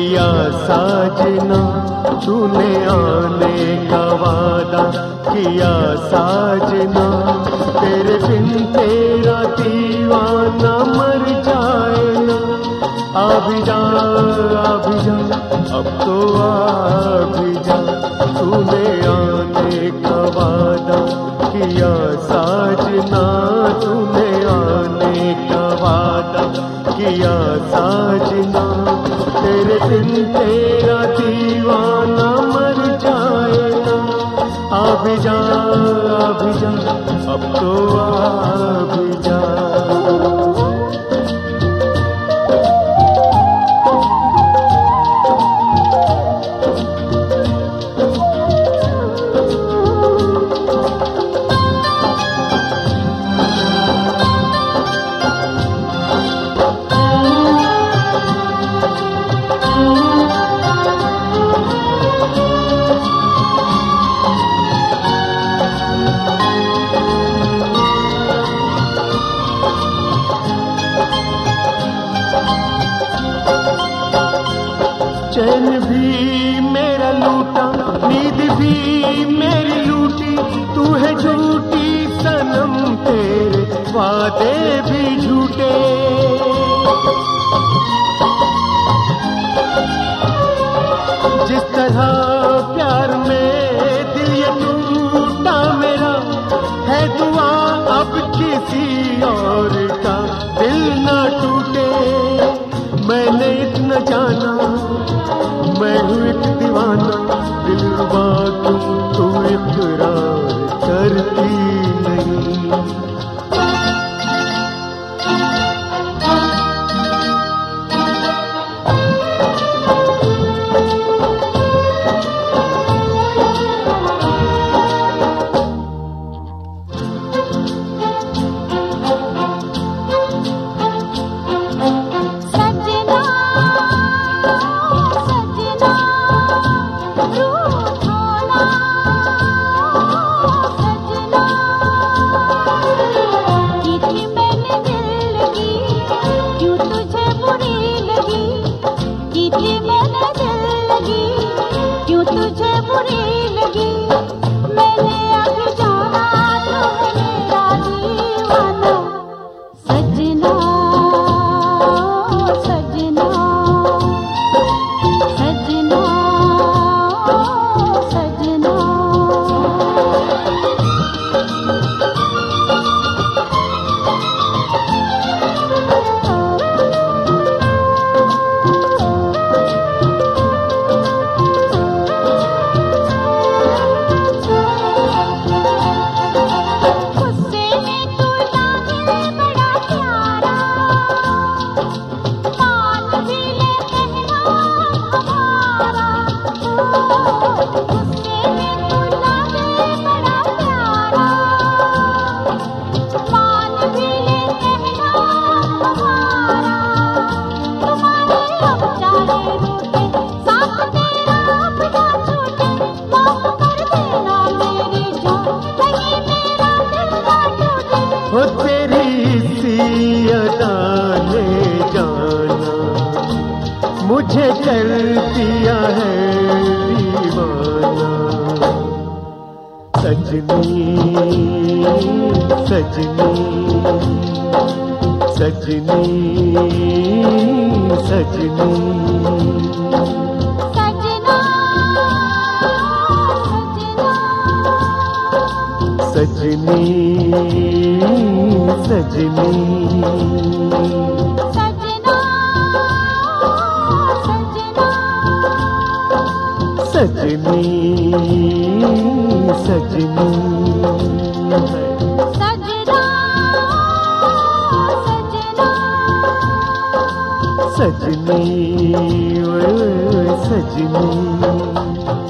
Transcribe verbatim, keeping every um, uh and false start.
किया साजना, तूने आने का वादा किया साजना, तेरे बिन तेरा दीवाना मर जाए ना। आ भी जा आ भी जा अब तो आ भी जा, तूने आने का वादा किया साजना, तूने आने का वादा किया साजना, तेरे बिन तेरा दीवाना मर जाए ना। आ भी जा आ भी जा अब तो आ भी जा। चैन भी मेरा लूटा, नींद भी मेरी लूटी, तू है झूठी सनम तेरे वादे भी झूठे। जिस तरह प्यार में दिल ये टूटा मेरा, है दुआ अब किसी और का दिल ना टूटे। मैंने इतना जाना मैं हूँ एक दीवाना, दिलरुबा तुम तू इकरार करती नहीं। हो तेरी सी अदा ले जाना, मुझे कर दिया है दीवाना। सजनी सजनी सजनी सजनी सजनी सजनी सजनी सजनी सजनी सजनी